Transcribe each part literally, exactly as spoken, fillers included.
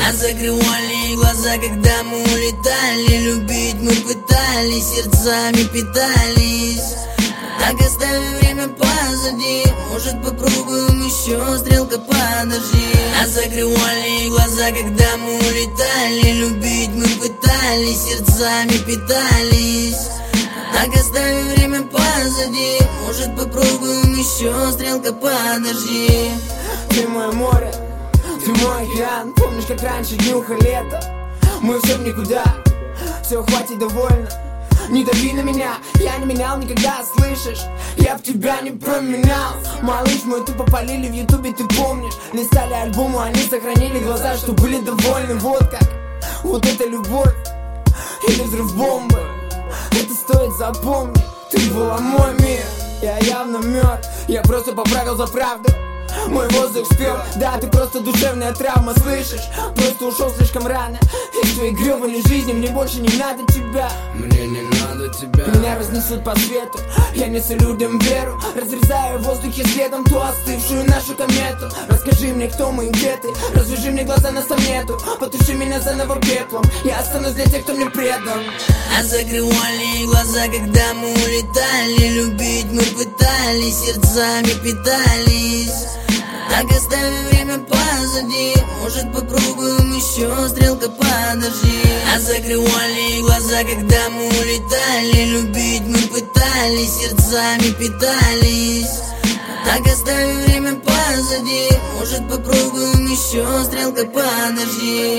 А закрывали глаза, когда мы улетали. Любить мы пытались, сердцами питались. Так оставим время позади, может попробуем еще, стрелка подожди. А закрывали глаза, когда мы улетали. Любить мы пытались, сердцами питались. Так оставим время позади, может попробуем еще, стрелка подожди. Ты мое море, ты мой океан. Помнишь, как раньше днюха лето? Мы все в никуда, все, хватит, довольно. Не дави на меня, я не менял никогда, слышишь? Я б тебя не променял. Малыш мой, тупо полили в ютубе, ты помнишь? Листали альбомы, они сохранили глаза, что были довольны. Вот как, вот это любовь или взрыв бомбы. Это стоит запомнить, ты была мой мир. Я явно мертв, я просто поправил за правду. Мой воздух спер, да, ты просто душевная травма, слышишь? Просто ушел слишком рано из твоей гребаной жизни, мне больше не надо тебя. Мне не надо тебя. Меня разнесут по свету, я несу людям веру. Разрезаю в воздухе следом ту остывшую нашу комету. Расскажи мне, кто мы и где ты, развяжи мне глаза, нас там нету. Потуши меня заново пеплом, я останусь для тех, кто мне предан. А закрывали глаза, когда мы улетали. Любить мы пытались, сердцами питались. Так оставим время позади, может попробуем еще, стрелка подожди. А закрывали глаза, когда мы улетали. Любить мы пытались, сердцами питались. Так оставим время позади, может попробуем еще, стрелка подожди.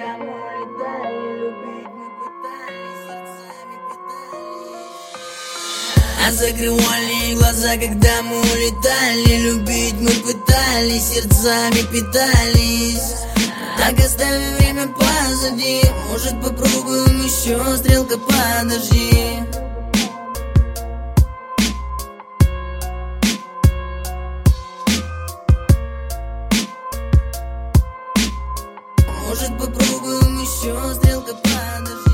А закрывали глаза, когда мы улетали. Любить мы пытались, сердцами питались. Так оставим время позади, может попробуем еще, стрелка подожди. Может попробуем еще, стрелка подожди.